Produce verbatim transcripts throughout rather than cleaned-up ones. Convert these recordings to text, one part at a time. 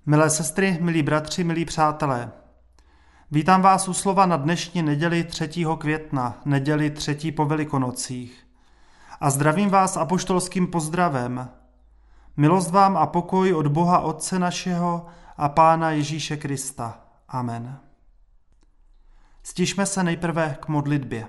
Milé sestry, milí bratři, milí přátelé, vítám vás u slova na dnešní neděli třetího května, neděli třetí po Velikonocích. A zdravím vás apoštolským pozdravem. Milost vám a pokoj od Boha Otce našeho a Pána Ježíše Krista. Amen. Stišme se nejprve k modlitbě.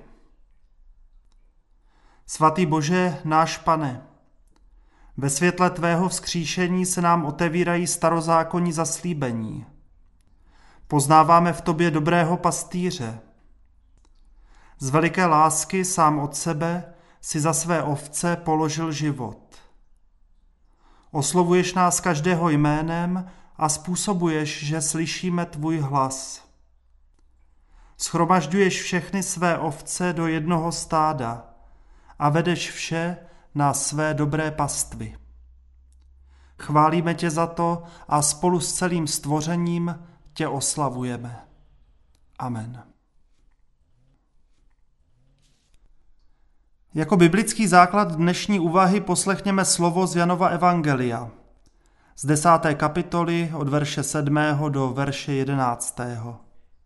Svatý Bože, náš Pane, ve světle tvého vzkříšení se nám otevírají starozákonní zaslíbení. Poznáváme v tobě dobrého pastýře. Z veliké lásky sám od sebe si za své ovce položil život. Oslovuješ nás každého jménem a způsobuješ, že slyšíme tvůj hlas. Shromažďuješ všechny své ovce do jednoho stáda a vedeš vše na své dobré pastvy. Chválíme tě za to a spolu s celým stvořením tě oslavujeme. Amen. Jako biblický základ dnešní úvahy poslechněme slovo z Janova evangelia z desáté kapitoly od verše sedmého do verše jedenáctého.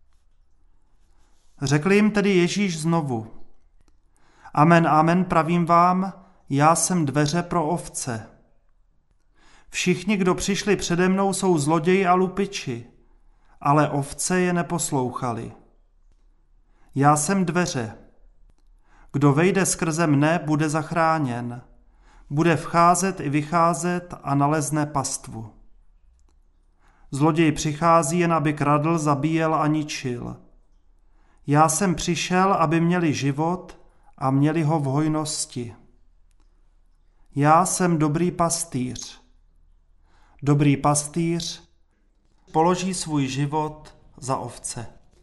Řekl jim tedy Ježíš znovu: Amen, amen, pravím vám, já jsem dveře pro ovce. Všichni, kdo přišli přede mnou, jsou zloději a lupiči, ale ovce je neposlouchali. Já jsem dveře. Kdo vejde skrze mne, bude zachráněn. Bude vcházet i vycházet a nalezne pastvu. Zloděj přichází jen, aby kradl, zabíjel a ničil. Já jsem přišel, aby měli život a měli ho v hojnosti. Já jsem dobrý pastýř. Dobrý pastýř položí svůj život za ovce.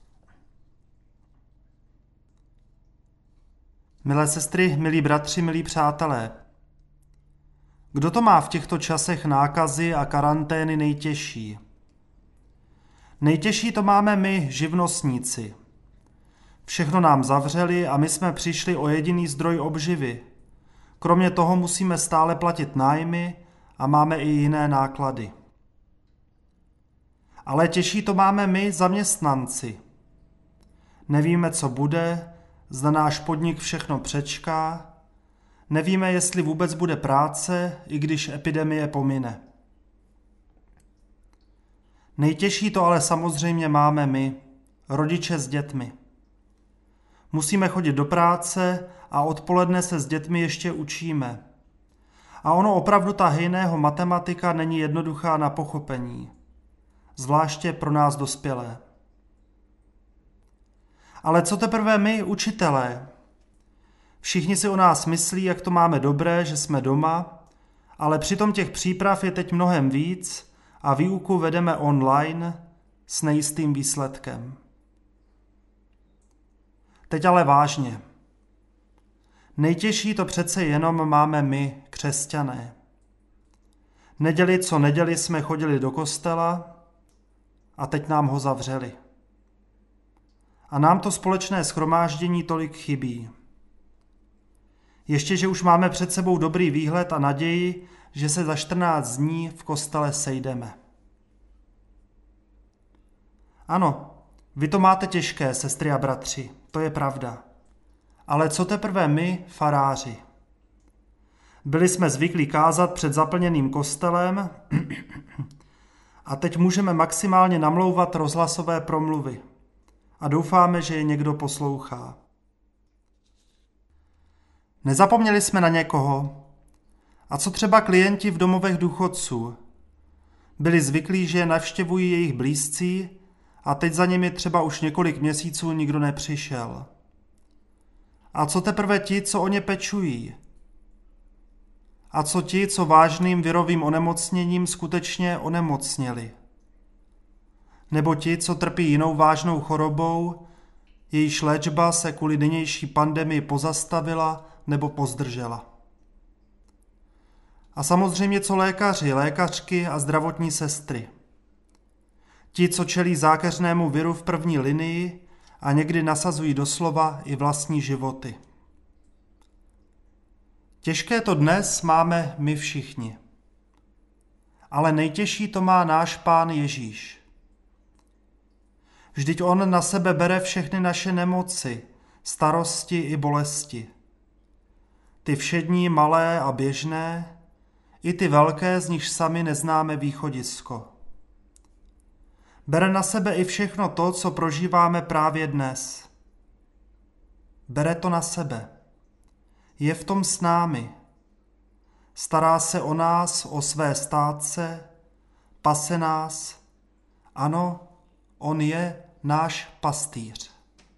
Milé sestry, milí bratři, milí přátelé, kdo to má v těchto časech nákazy a karantény nejtěžší? Nejtěžší to máme my, živnostníci. Všechno nám zavřeli a my jsme přišli o jediný zdroj obživy. Kromě toho musíme stále platit nájmy a máme i jiné náklady. Ale těžší to máme my, zaměstnanci. Nevíme, co bude, zda náš podnik všechno přečká, nevíme, jestli vůbec bude práce, i když epidemie pomine. Nejtěžší to ale samozřejmě máme my, rodiče s dětmi. Musíme chodit do práce a odpoledne se s dětmi ještě učíme. A ono opravdu ta hejného matematika není jednoduchá na pochopení, zvláště pro nás dospělé. Ale co teprve my, učitelé? Všichni si o nás myslí, jak to máme dobré, že jsme doma, ale přitom těch příprav je teď mnohem víc a výuku vedeme online s nejistým výsledkem. Teď ale vážně. Nejtěžší to přece jenom máme my, křesťané. Neděli co neděli jsme chodili do kostela a teď nám ho zavřeli. A nám to společné shromáždění tolik chybí. Ještě, že už máme před sebou dobrý výhled a naději, že se za čtrnáct dní v kostele sejdeme. Ano, vy to máte těžké, sestry a bratři, to je pravda. Ale co teprve my, faráři? Byli jsme zvyklí kázat před zaplněným kostelem a teď můžeme maximálně namlouvat rozhlasové promluvy a doufáme, že je někdo poslouchá. Nezapomněli jsme na někoho? A co třeba klienti v domovech důchodců? Byli zvyklí, že je navštěvují jejich blízcí a teď za nimi třeba už několik měsíců nikdo nepřišel. A co teprve ti, co o ně pečují? A co ti, co vážným virovým onemocněním skutečně onemocněli? Nebo ti, co trpí jinou vážnou chorobou, jejíž léčba se kvůli nynější pandemii pozastavila nebo pozdržela? A samozřejmě co lékaři, lékařky a zdravotní sestry? Ti, co čelí zákeřnému viru v první linii a někdy nasazují doslova i vlastní životy. Těžké to dnes máme my všichni. ale nejtěžší to má náš Pán Ježíš. Vždyť on na sebe bere všechny naše nemoci, starosti i bolesti. Ty všední, malé a běžné, i ty velké, z nichž sami neznáme východisko. Bere na sebe i všechno to, co prožíváme právě dnes. Bere to na sebe. Je v tom s námi. Stará se o nás, o své státce, pase nás. Ano, on je náš pastýř.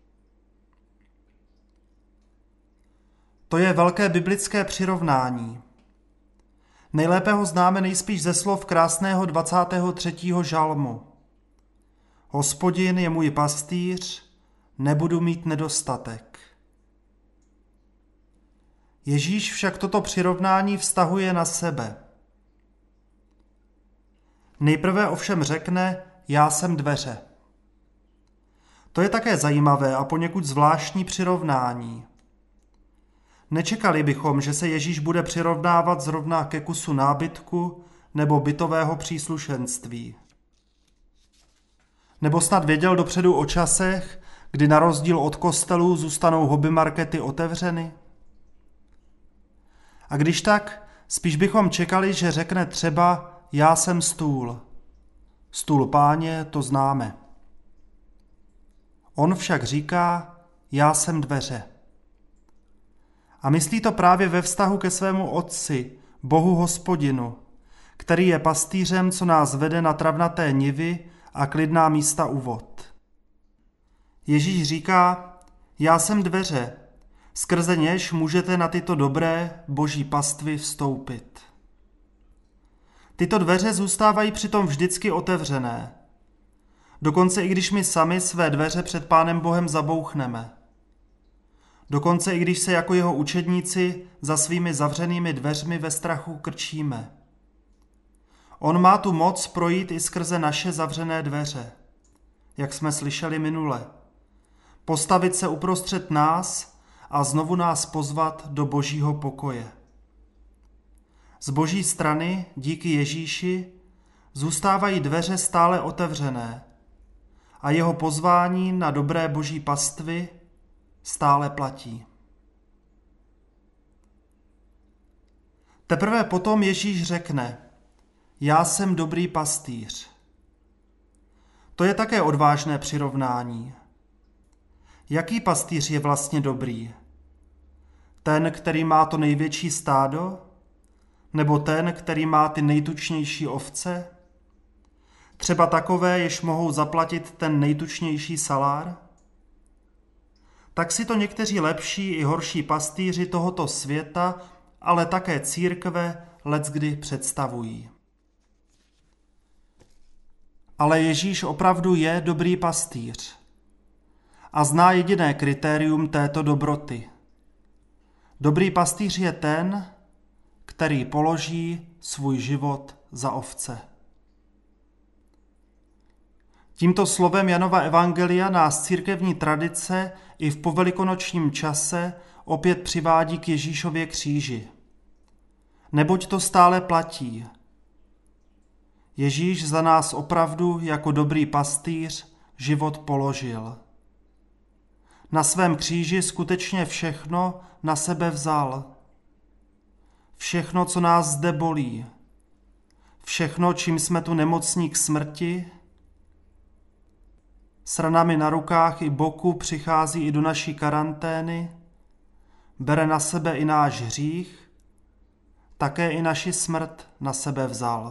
To je velké biblické přirovnání. Nejlépe ho známe nejspíš ze slov krásného dvacátého třetího žalmu. Hospodin je můj pastýř, nebudu mít nedostatek. Ježíš však toto přirovnání vztahuje na sebe. Nejprve ovšem řekne, já jsem dveře. To je také zajímavé a poněkud zvláštní přirovnání. Nečekali bychom, že se Ježíš bude přirovnávat zrovna ke kusu nábytku nebo bytového příslušenství. Nebo snad věděl dopředu o časech, kdy na rozdíl od kostelů zůstanou hobbymarkety otevřeny? A když tak, spíš bychom čekali, že řekne třeba já jsem stůl. Stůl Páně, to známe. On však říká, já jsem dveře. A myslí to právě ve vztahu ke svému Otci, Bohu Hospodinu, který je pastýřem, co nás vede na travnaté nivy a klidná místa u vod. Ježíš říká, já jsem dveře, skrze něž můžete na tyto dobré boží pastvy vstoupit. Tyto dveře zůstávají přitom vždycky otevřené. Dokonce i když my sami své dveře před Pánem Bohem zabouchneme. Dokonce i když se jako jeho učedníci za svými zavřenými dveřmi ve strachu krčíme. On má tu moc projít i skrze naše zavřené dveře, jak jsme slyšeli minule. Postavit se uprostřed nás a znovu nás pozvat do božího pokoje. Z boží strany, díky Ježíši, zůstávají dveře stále otevřené a jeho pozvání na dobré boží pastvy stále platí. Teprve potom Ježíš řekne, já jsem dobrý pastýř. To je také odvážné přirovnání. Jaký pastýř je vlastně dobrý? Ten, který má to největší stádo? Nebo ten, který má ty nejtučnější ovce? Třeba takové, jež mohou zaplatit ten nejtučnější salár? Tak si to někteří lepší i horší pastýři tohoto světa, ale také církve leckdy představují. Ale Ježíš opravdu je dobrý pastýř a zná jediné kritérium této dobroty. Dobrý pastýř je ten, který položí svůj život za ovce. Tímto slovem Janova evangelia nás církevní tradice i v povelikonočním čase opět přivádí k Ježíšově kříži. Neboť to stále platí. Ježíš za nás opravdu jako dobrý pastýř život položil. Na svém kříži skutečně všechno na sebe vzal. Všechno, co nás zde bolí. Všechno, čím jsme tu nemocní k smrti. S ranami na rukách i boku přichází i do naší karantény. Bere na sebe i náš hřích. Také i naši smrt na sebe vzal.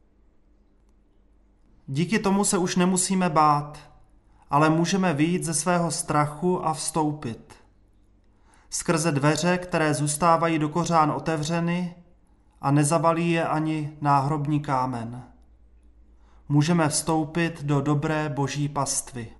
Díky tomu se už nemusíme bát, ale můžeme vyjít ze svého strachu a vstoupit. Skrze dveře, které zůstávají do kořán otevřeny a nezavalí je ani náhrobní kámen. Můžeme vstoupit do dobré boží pastvy.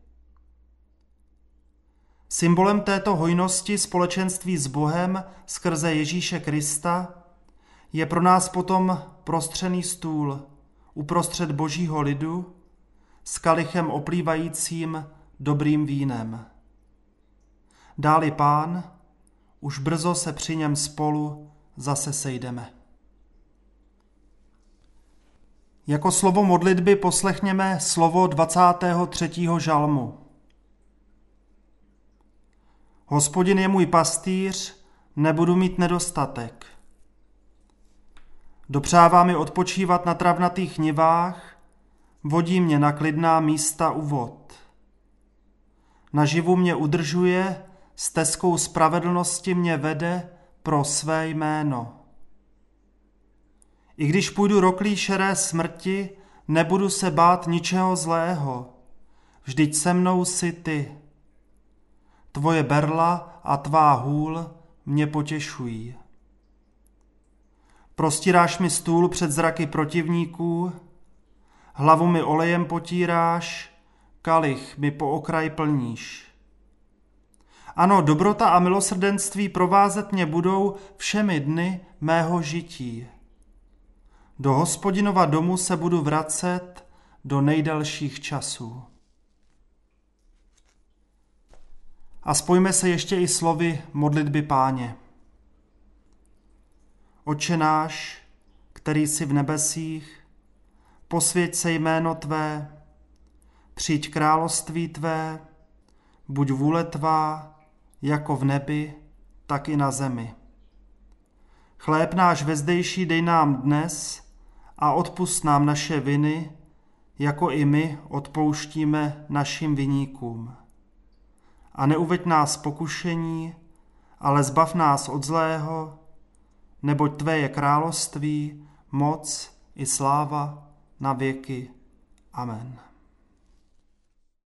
Symbolem této hojnosti společenství s Bohem skrze Ježíše Krista je pro nás potom prostřený stůl uprostřed božího lidu s kalichem oplývajícím dobrým vínem. Dáli Pán, už brzo se při něm spolu zase sejdeme. Jako slovo modlitby poslechněme slovo dvacátého třetího žalmu. Hospodin je můj pastýř, nebudu mít nedostatek. Dopřává mi odpočívat na travnatých nivách, vodí mě na klidná místa u vod. Naživu mě udržuje, stezkou spravedlnosti mě vede pro své jméno. I když půjdu roklí šeré smrti, nebudu se bát ničeho zlého, vždyť se mnou jsi ty. Tvoje berla a tvá hůl mě potěšují. Prostíráš mi stůl před zraky protivníků, hlavu mi olejem potíráš, kalich mi po okraj plníš. Ano, dobrota a milosrdenství provázet mě budou všemi dny mého žití. Do Hospodinova domu se budu vracet do nejdelších časů. A spojme se ještě i slovy modlitby Páně. Otče náš, který jsi v nebesích, posvěť se jméno tvé, přijď království tvé, buď vůle tvá, jako v nebi, tak i na zemi. Chléb náš vezdejší dej nám dnes a odpusť nám naše viny, jako i my odpouštíme našim viníkům. A neuveď nás pokušení, ale zbav nás od zlého, neboť tvé je království, moc i sláva na věky. Amen.